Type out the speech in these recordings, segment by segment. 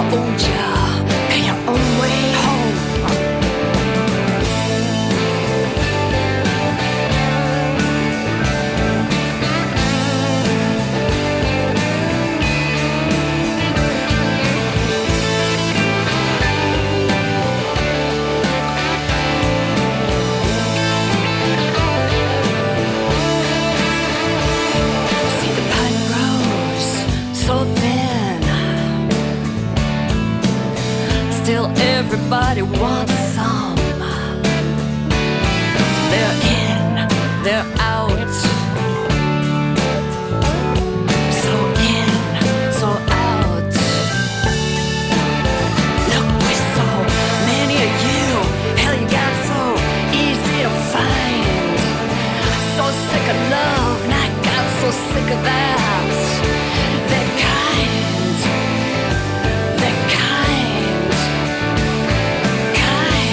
hold ya, pay your own way home. See the pine grows so thin, still everybody wants some. They're in, they're out, so in, so out. Look, we're so many of you, hell you got so easy to find. So sick of love, and I got so sick of that. They're kind, they're kind, kind.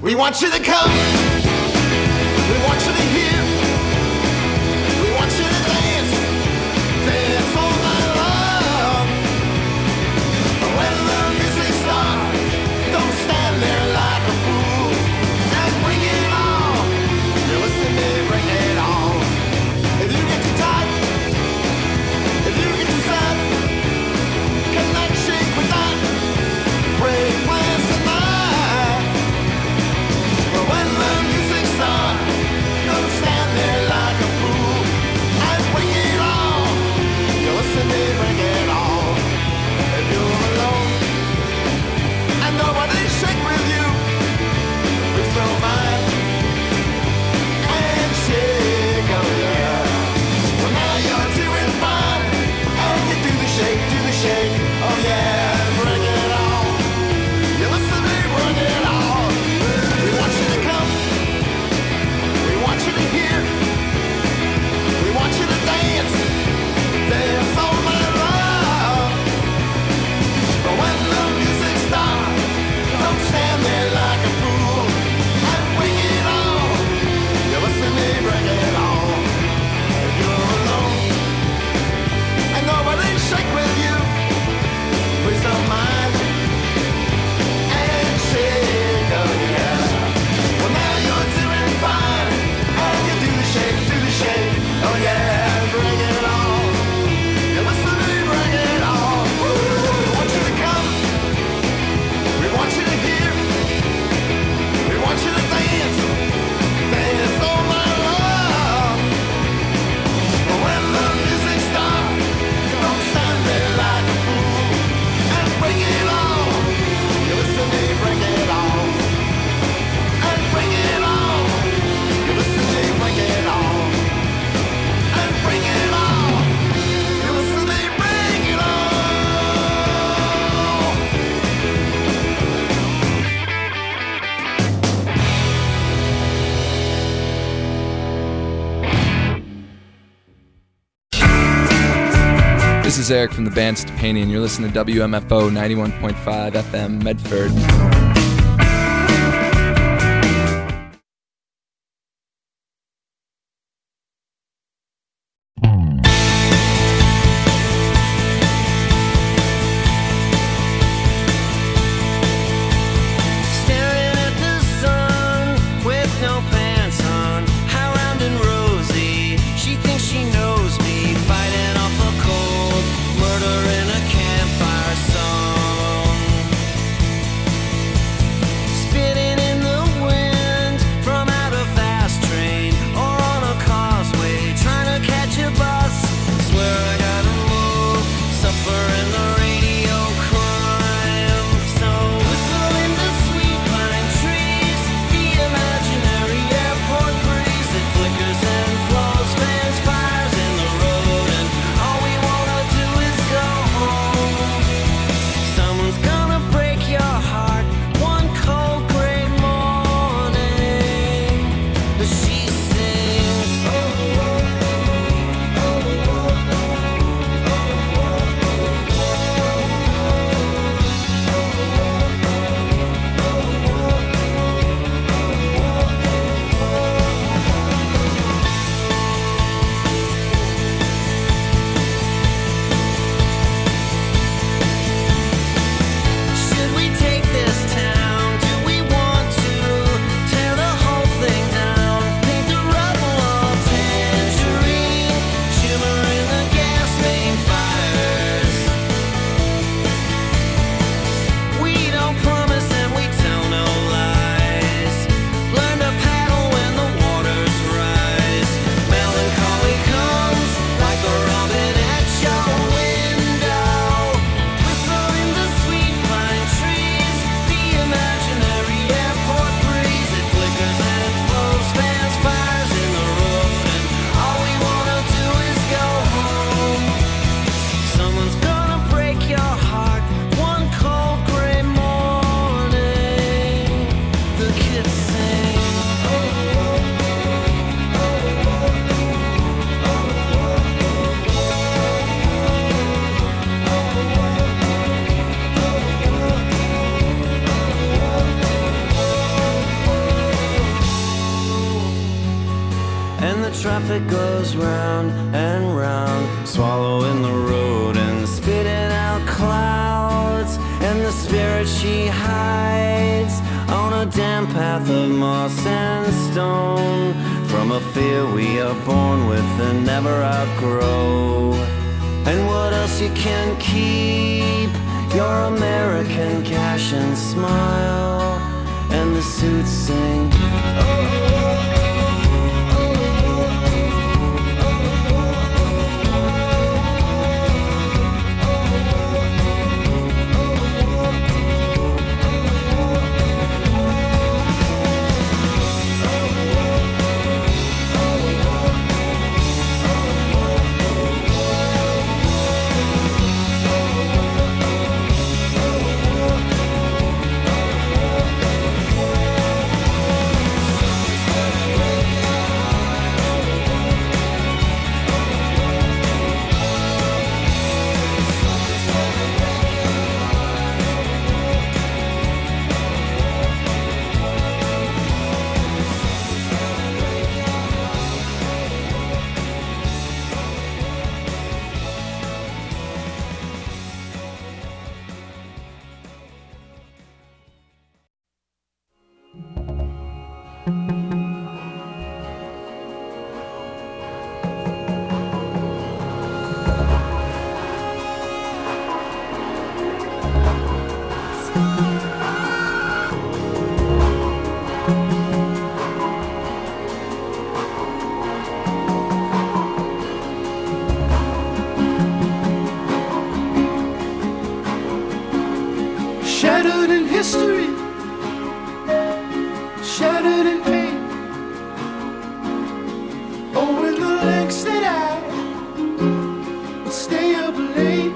We want you to come. We want you to hear. We want you to dance. Dance all night long. When the music starts, don't stand there like a fool. And bring it on. You listen to me, bring it on. If you get too tight, if you get too sad, cannot shake with that. Break plans tonight. But when the music starts, don't stand there like a fool. And bring it on. You listen to me, bring it on. If you're alone and nobody shake with you, please don't mind. And shake, oh yeah. Well, now you're doing fine. And you do the shake, oh yeah. Bring it on. You listen to me, bring it on. We want you to come. We want you to hear. We want you to dance. Dance all night long. But when the music starts, don't stand there like a fool. And bring it on. You listen to me, bring it on. If you're alone and nobody shake with you, please don't mind. And shake, oh yeah. Well, now you're doing fine. And you do the shake, oh yeah. Bring it on. You listen to me, bring it on. We want you to come. We want you to hear. We want you to dance. Dance all night long. But when the music starts, don't stand there like a fool. And bring it on. You listen to me, bring it on. And bring it on. You listen to me, bring it on. And bring it on. You listen to me, bring it on. This is Eric from the band Stepani, and you're listening to WMFO 91.5 FM Medford. Staring at the sun with no pants on, how round and rosy. She thinks she knows me, fighting off a cold, murder in a campfire song. where she hides on a damp path of moss and stone, from a fear we are born with and never outgrow. And what else you can keep? Your American cash and smile, and the suits sing. Shattered in history, shattered in pain. Oh, in the lengths that I would stay up late,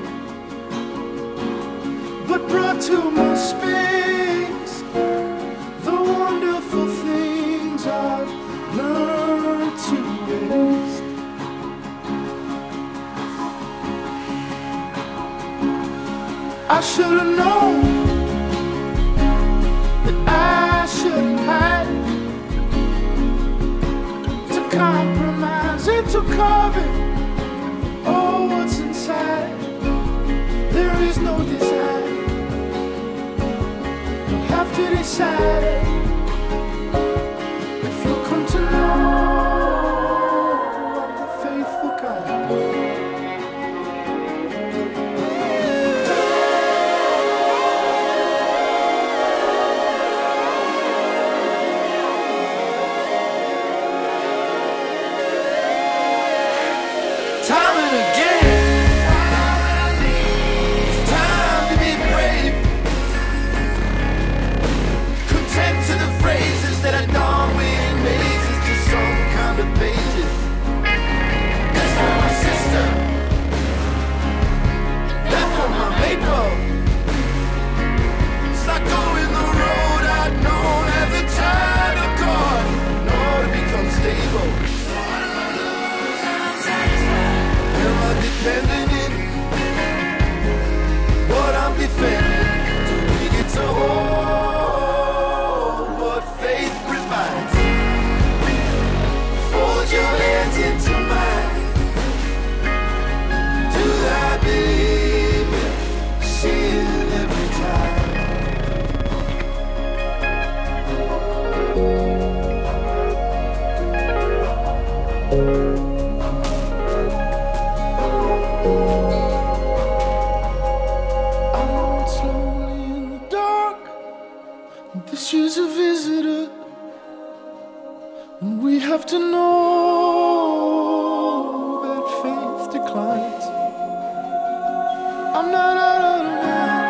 but brought to my space the wonderful things I've learned to waste. I should have known I shouldn't hide, to compromise and to carve it. Oh, what's inside? There is no design. You'll have to decide if you'll come to know I'm the faithful kind. Time and again, it's time to be brave. Content to the phrases that are dawn with mazes to some kind of pages. That's for my sister, that's for my maple. It's like going the road I'd known as a child of God, in order to become stable. Defending it, what I'm defending, till we get to hold what faith provides. Fold your hands into mine. Do I believe it? See it every time. She's a visitor, and we have to know that faith declines. I'm not out of line.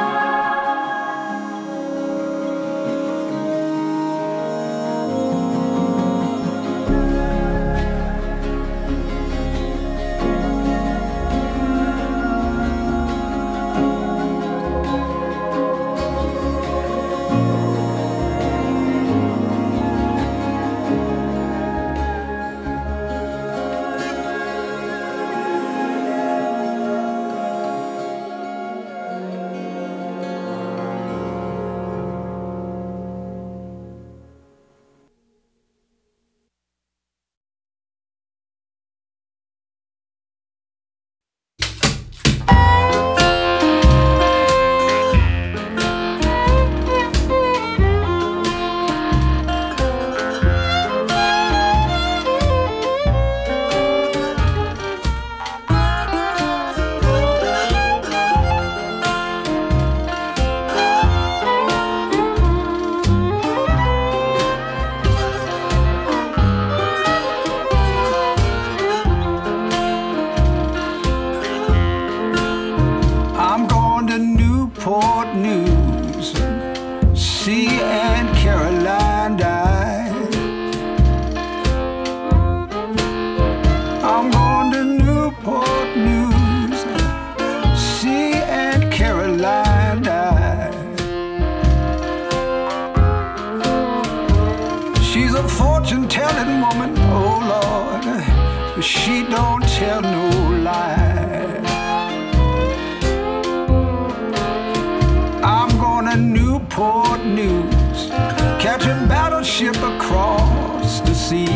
Newport News. See Aunt Caroline died. I'm going to Newport News. See Aunt Caroline died. She's a fortune-telling woman, oh Lord, but she don't tell no lie. I'm going to Newport News, catch a battleship across the sea.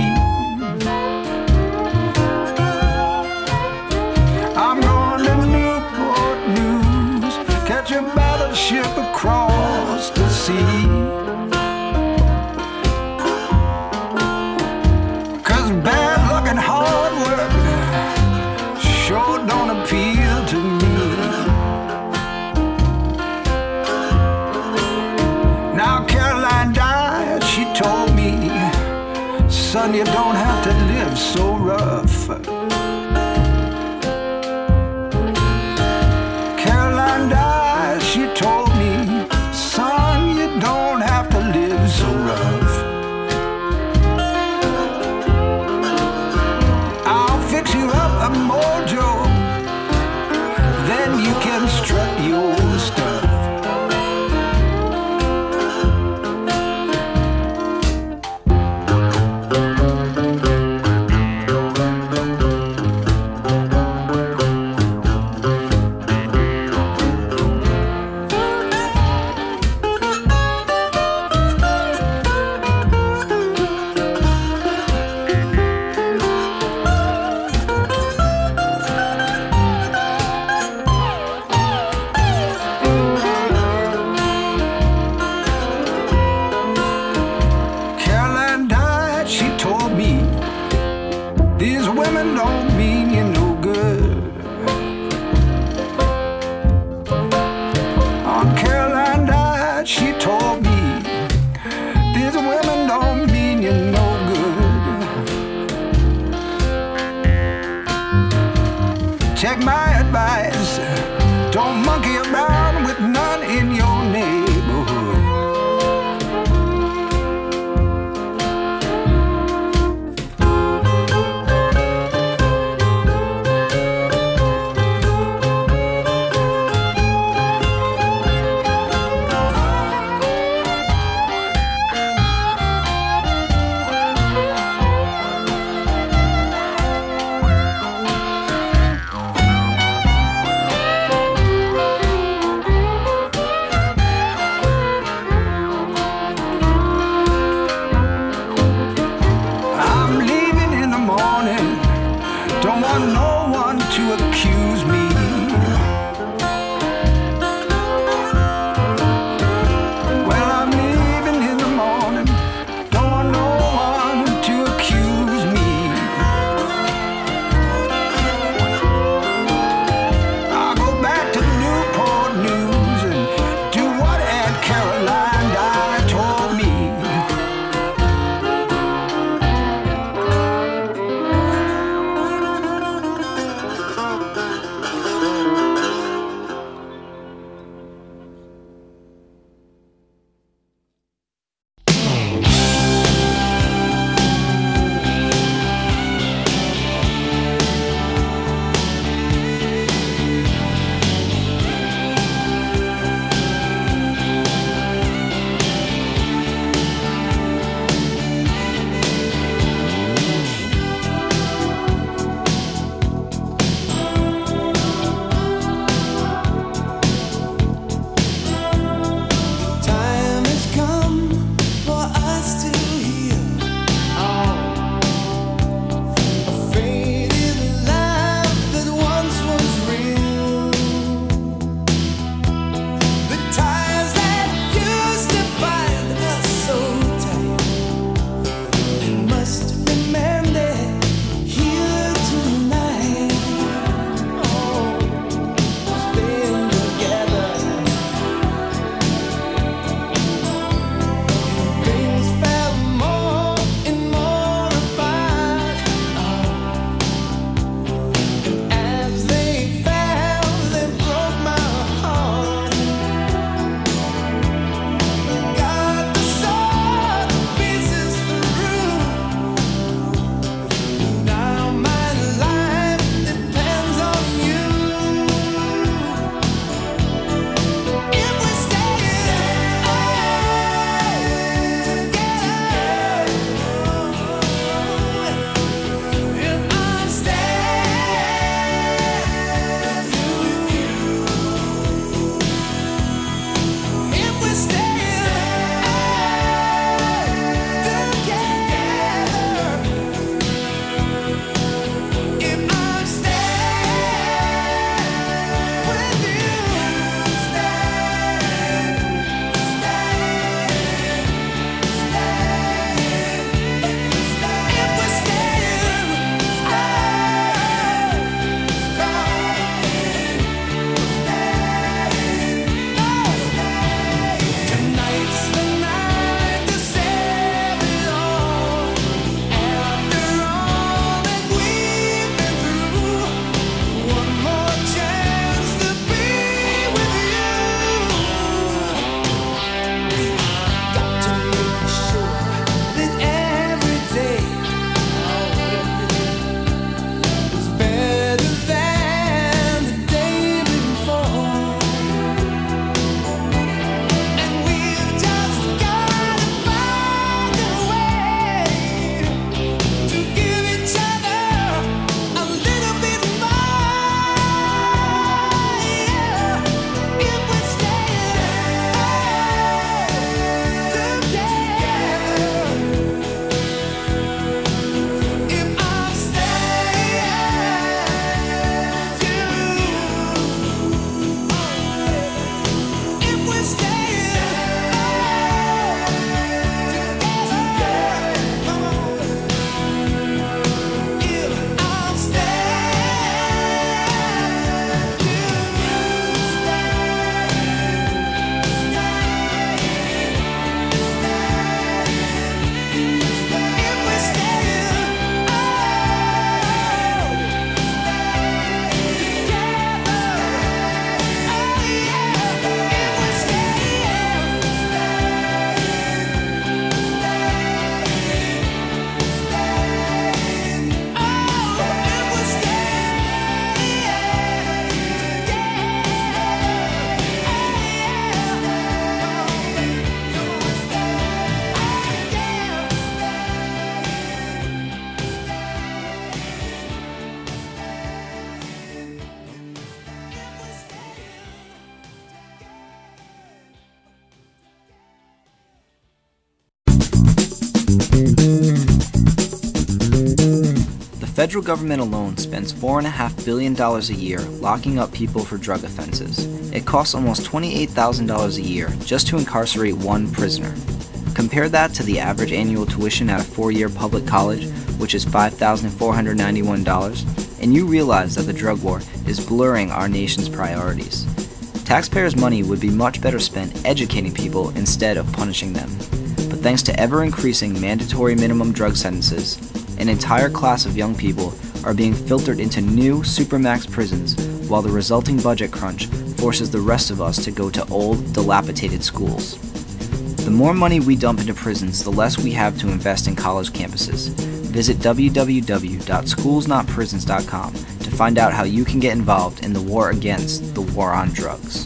I'm going to Newport News, catch a battleship across the sea. 'Cause bad luck and hard work sure don't appeal to me. Now Caroline died, she told me, son, you don't have to live so rough. Caroline died, she told me, son, you don't have to live so rough. I'll fix you up a mojo, then you can strut your stuff. federal government alone spends $4.5 billion a year locking up people for drug offenses. It costs almost $28,000 a year just to incarcerate one prisoner. Compare that to the average annual tuition at a 4-year public college, which is $5,491, and you realize that the drug war is blurring our nation's priorities. Taxpayers' money would be much better spent educating people instead of punishing them. But thanks to ever-increasing mandatory minimum drug sentences, an entire class of young people are being filtered into new supermax prisons, while the resulting budget crunch forces the rest of us to go to old, dilapidated schools. The more money we dump into prisons, the less we have to invest in college campuses. Visit www.schoolsnotprisons.com to find out how you can get involved in the war against the war on drugs.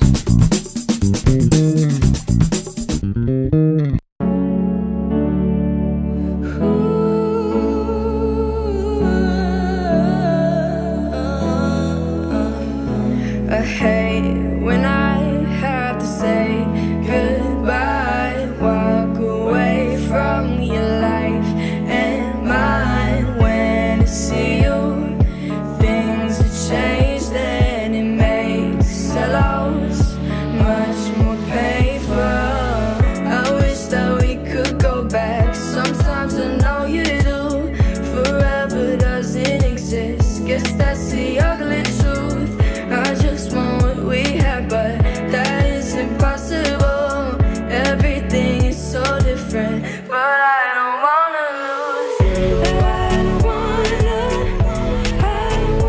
I hate when I have to say goodbye, walk away from your life and mine. When I see you, things have changed and it makes a loss much more painful. I wish that we could go back. Sometimes I know you do. Forever doesn't exist. Guess that's the ugly truth. I just want what we had, but that is impossible. Everything is so different, but I don't wanna lose. I don't wanna, I don't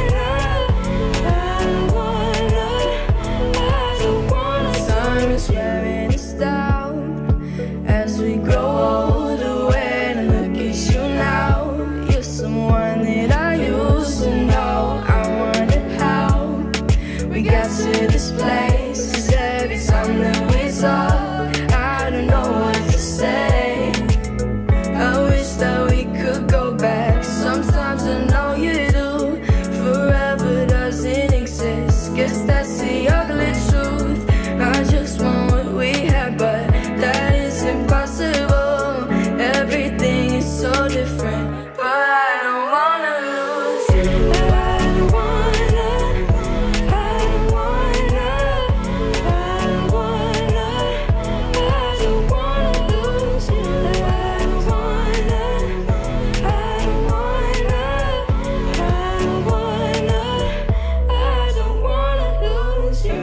wanna. Time is wearing us down as we grow older. When I look at you now, you're someone that I used to know. I wonder how we got to this place. 'Cause every time that we talk, I don't know what to say. I wish that we could go back. Sometimes I know you do. Forever doesn't exist. Guess that's the ugly truth. I just want what we had, but that is impossible. Everything is so different, but I don't wanna lose. I don't wanna, I don't wanna, I don't wanna, I don't wanna lose you. I don't wanna, I don't wanna, I don't wanna, I don't wanna lose you.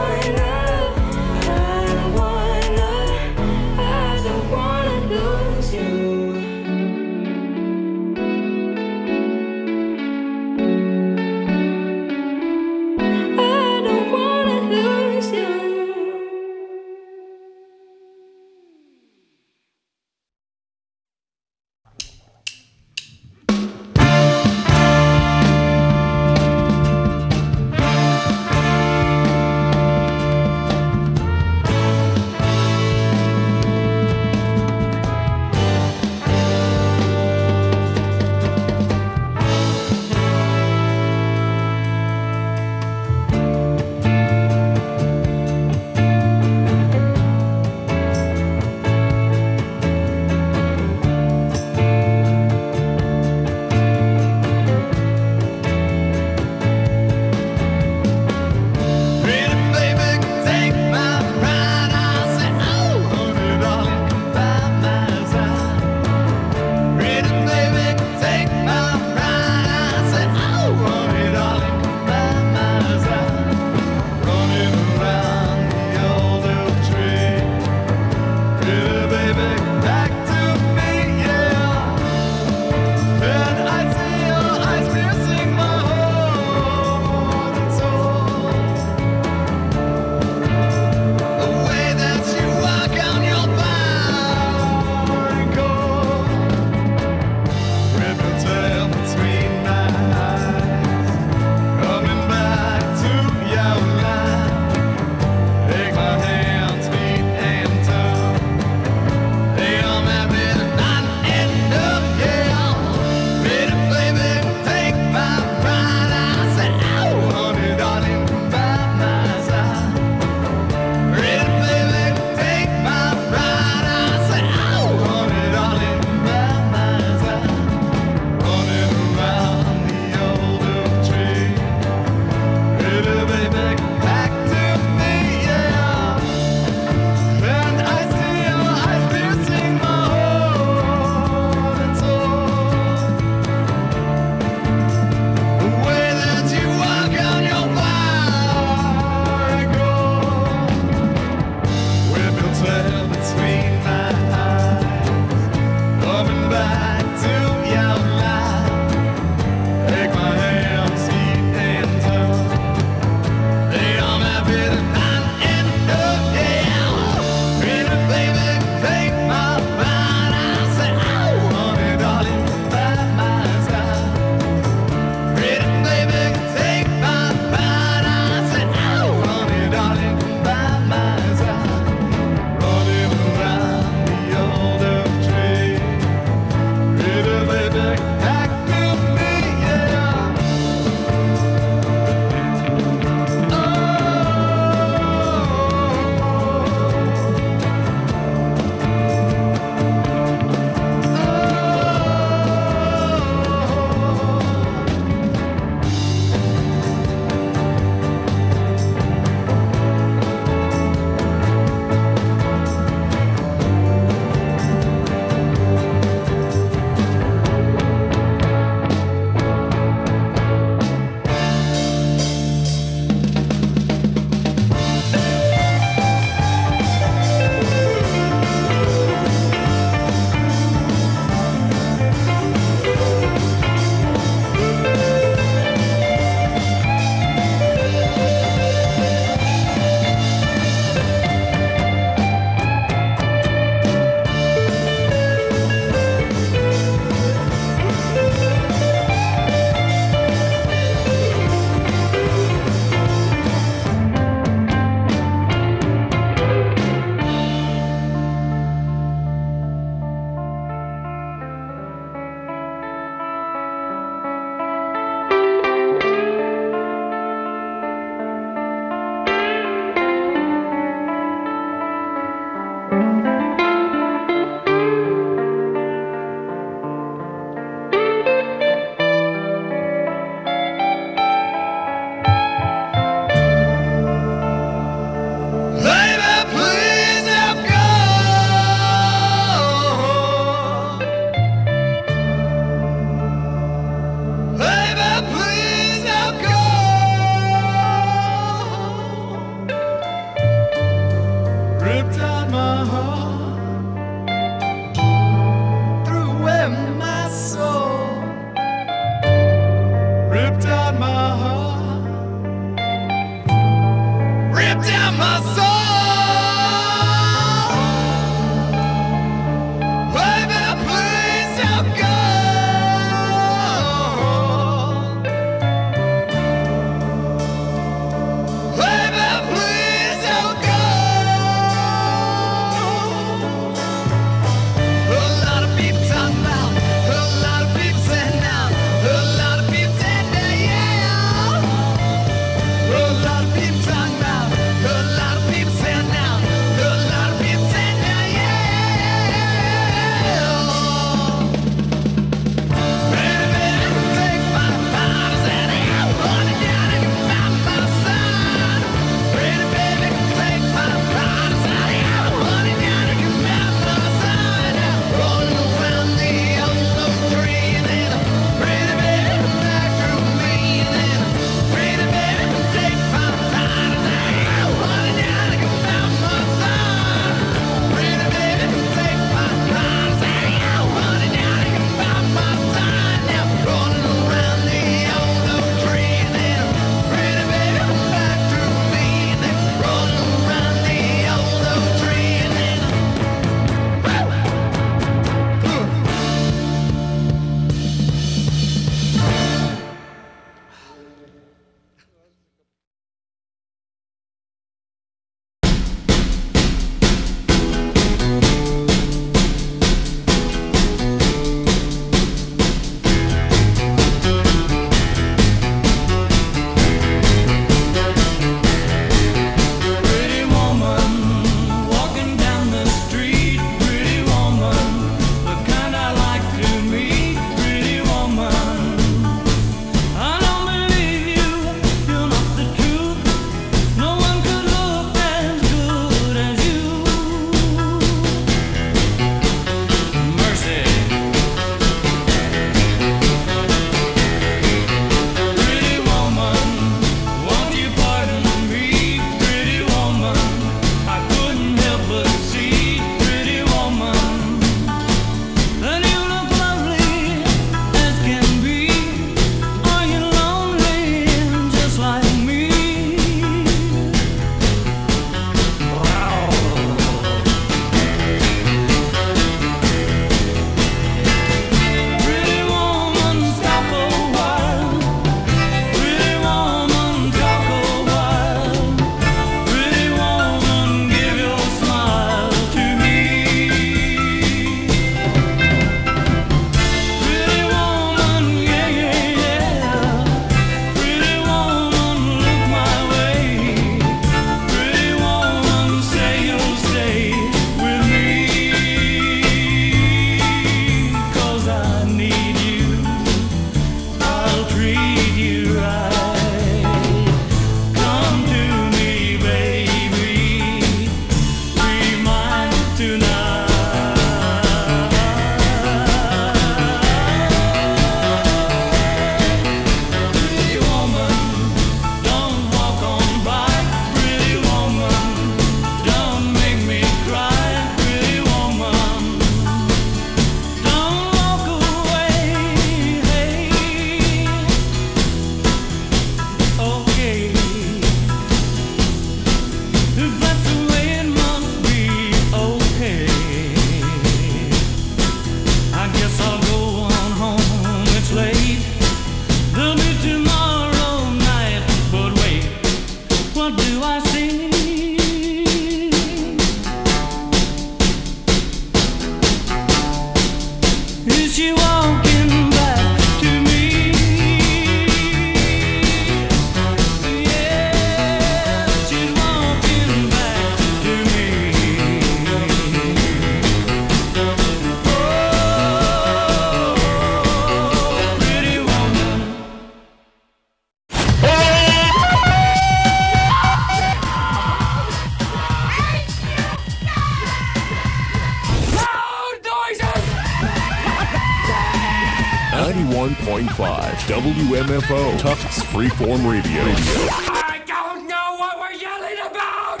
91.5 WMFO, Tufts Freeform Radio. I don't know what we're yelling about!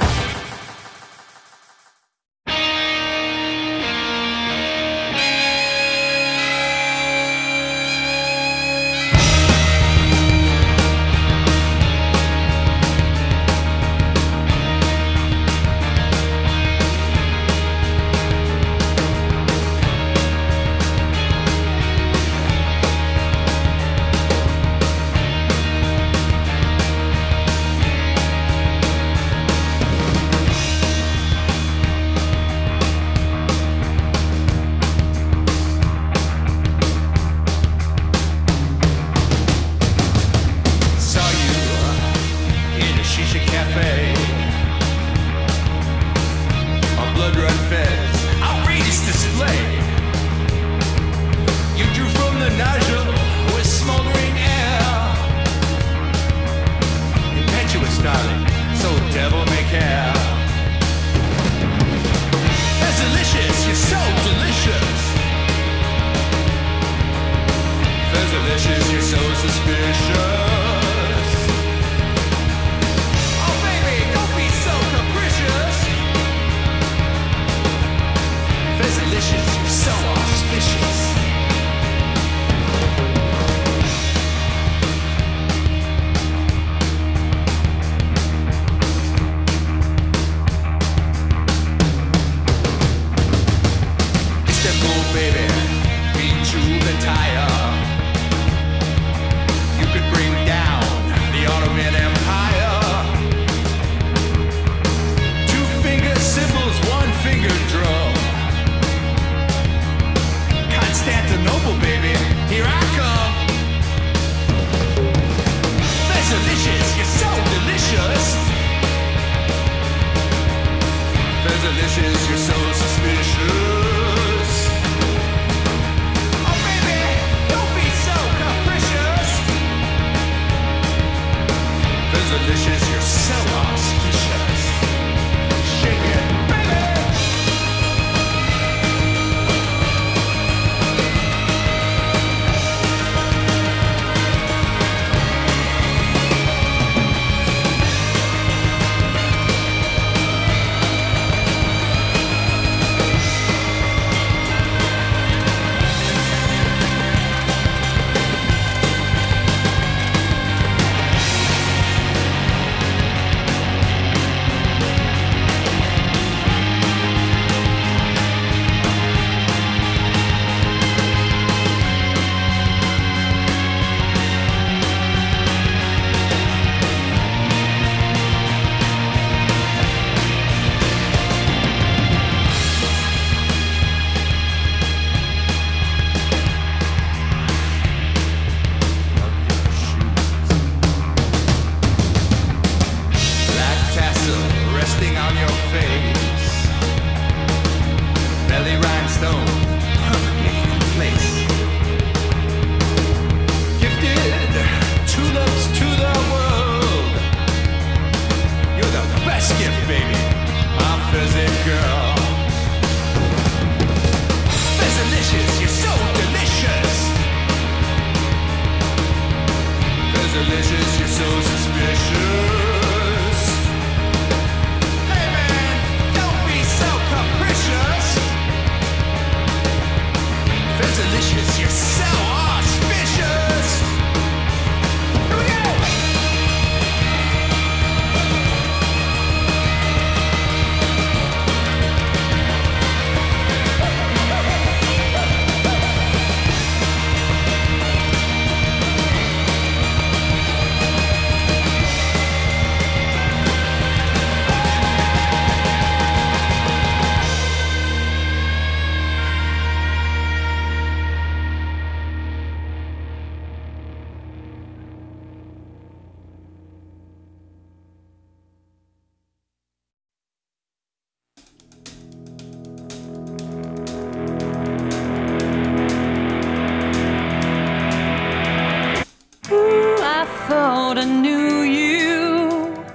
thought I knew you.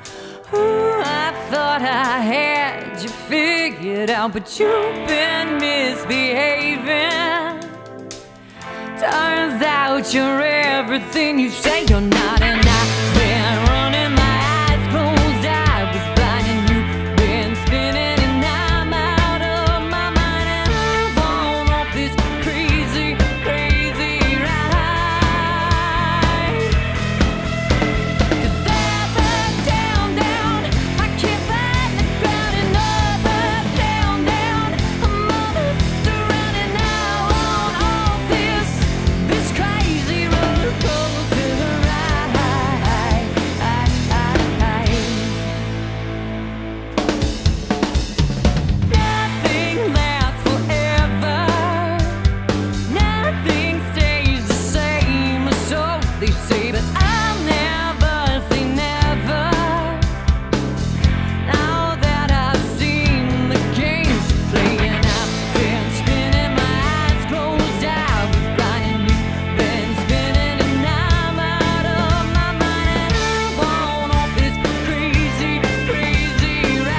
Ooh, I thought I had you figured out, but you've been misbehaving. Turns out you're everything you say you're not, and I've been running my eyes closed. I was blind and you've been spinning, and I'm out of my mind, and I'm on off this crazy, crazy ride. 'Cause up, down, down, I can't find the ground, and up, down, down, I'm almost running now on off this crazy roller coaster ride. Nothing lasts forever. Nothing stays the same, so they say, but I'll never say never. Now that I've seen the games you're playing, I've been spinning my eyes closed. I was blind and you've been spinning, and I'm out of my mind, and I'm on off this crazy, crazy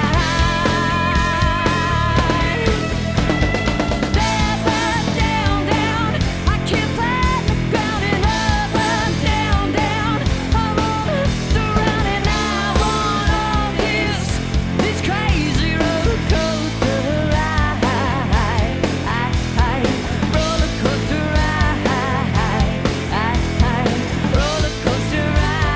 ride. Up, down, down, I can't find the ground, and up, down, down, I'm almost running now on off this crazy roller coaster ride. Roller coaster ride. Roller coaster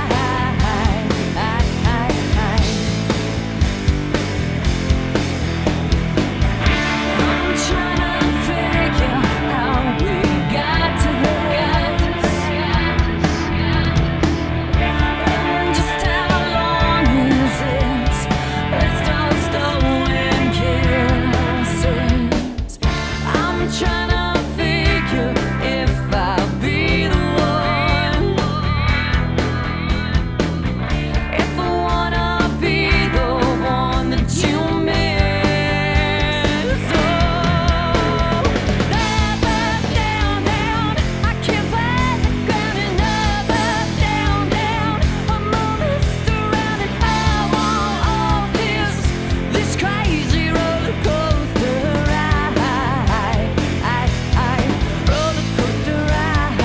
I'm trying to figure how we got to this, and just how long is this? Let's start stolen kisses. I'm trying to figure if I'll be the one, if I wanna be the one that you miss. Oh, up, down, down, I can't find the ground, and up, down, down, I'm almost around, and I'm on off this crazy roller coaster ride. Roller coaster ride.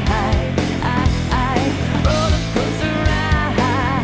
Roller coaster ride.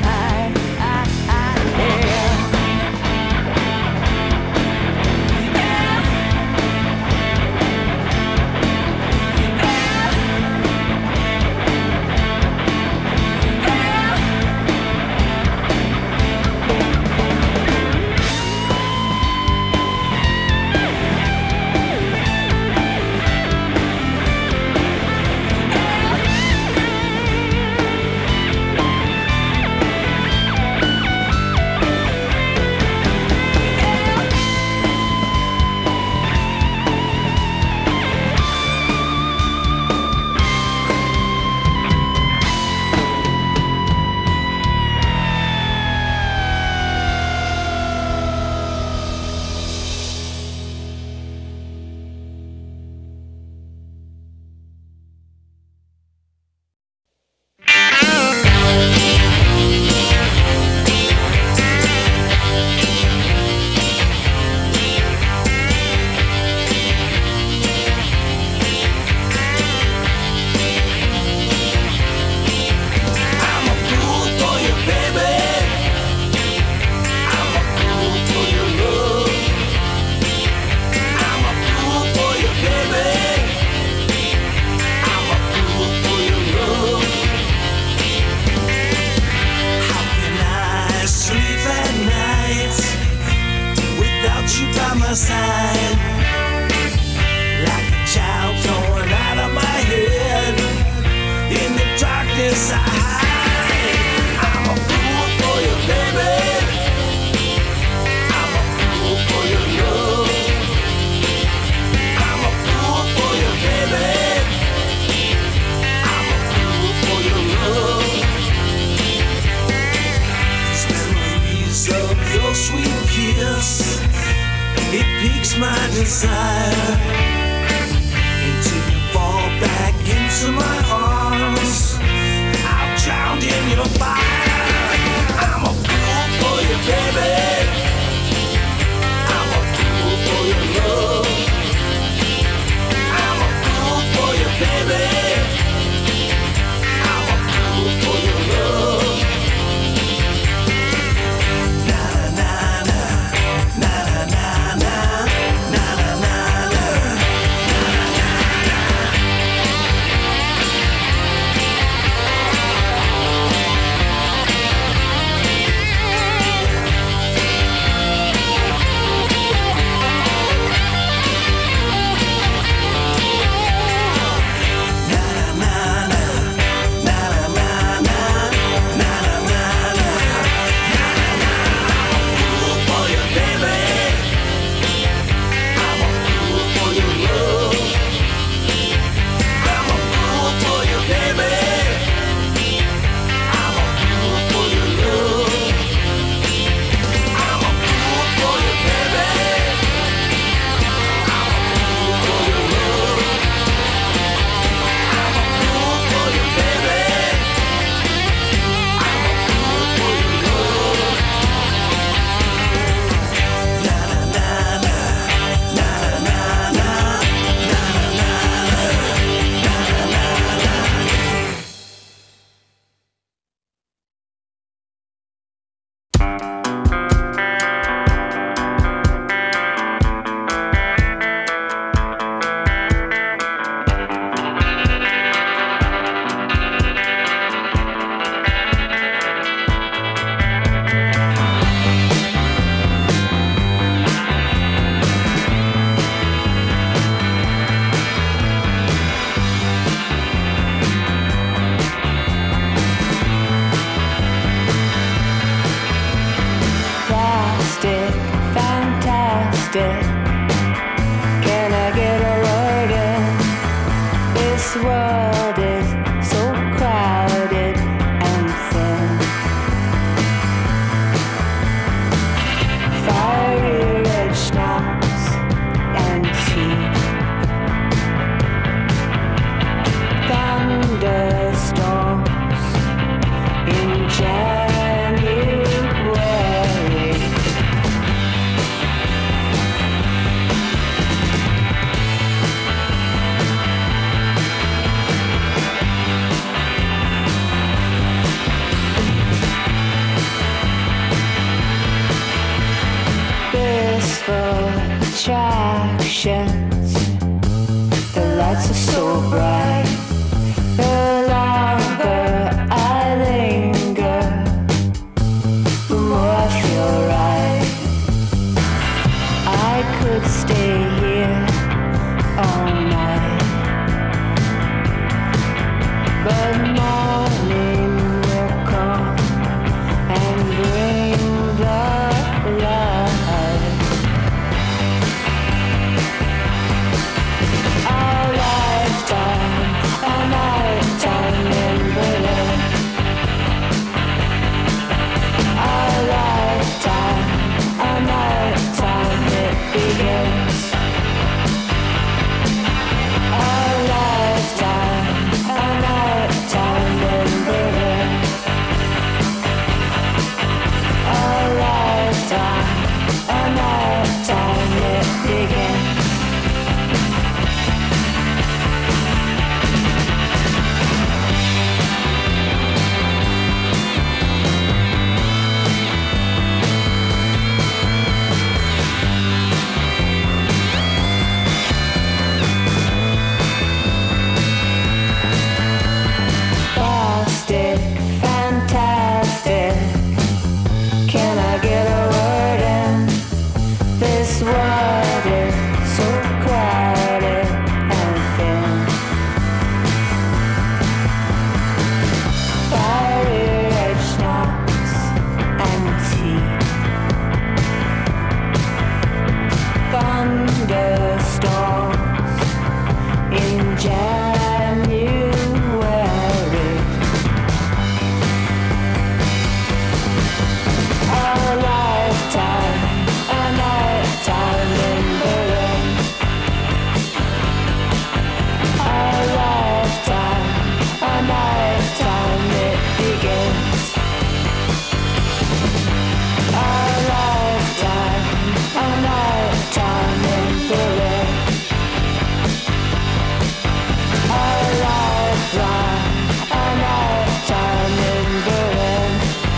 I'm a fool for you, baby. I'm a fool for your love. I'm a fool for you, baby. I'm a fool for your love. How can I sleep at night without you by my side? Like a child torn out of my head. In the darkness I hide. I'm a fool for you, baby. I'm a fool for your love. I'm a fool for you, baby. I'm a fool for your love. These memories of your sweet kiss, it piques my desire. Until you fall back into my arms, I've drowned in your fire. I'm a fool for you, baby. I'm a fool for your love. I'm a fool for you, baby. what it had been. Fire schnapps and tea. Thunderstorms in January. A lifetime, a nighttime in Berlin. A lifetime, a nighttime it begins. A lifetime, a nighttime in Berlin. A lifeline, a nighttime in Berlin.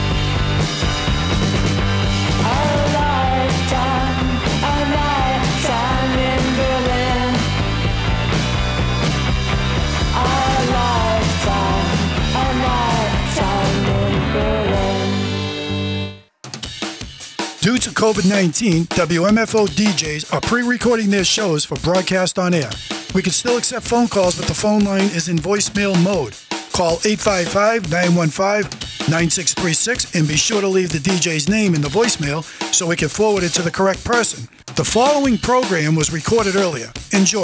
A lifetime, a nighttime in Berlin. A lifetime, a nighttime in Berlin. Due to COVID-19, WMFO DJs are pre-recording their shows for broadcast on air. We can still accept phone calls, but the phone line is in voicemail mode. Call 855-915-9636 and be sure to leave the DJ's name in the voicemail so we can forward it to the correct person. The following program was recorded earlier. Enjoy.